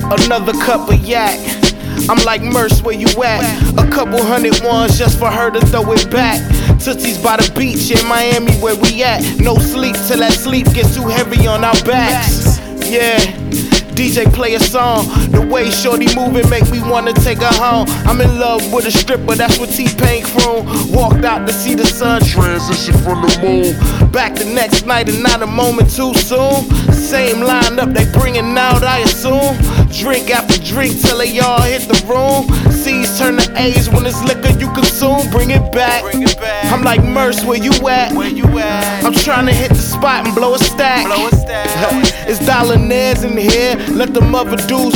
Another cup of yak. I'm like Merce, where you at? A couple hundred ones just for her to throw it back. Tootsie's by the beach in Miami, where we at. No sleep till that sleep gets too heavy on our backs. Yeah, DJ play a song. The way shorty moving make me wanna take her home. I'm in love with a stripper, that's what T-Pain croon. Walked out to see the sun transition from the moon. Back the next night and not a moment too soon. Same lineup they bringing out, I assume. Drink after drink till they all hit the room. C's turn to A's when it's liquor you consume. Bring it back. I'm like Merce, where you at? I'm trying to hit the spot and blow a stack. It's Dollar Neds in here. Let the mother dudes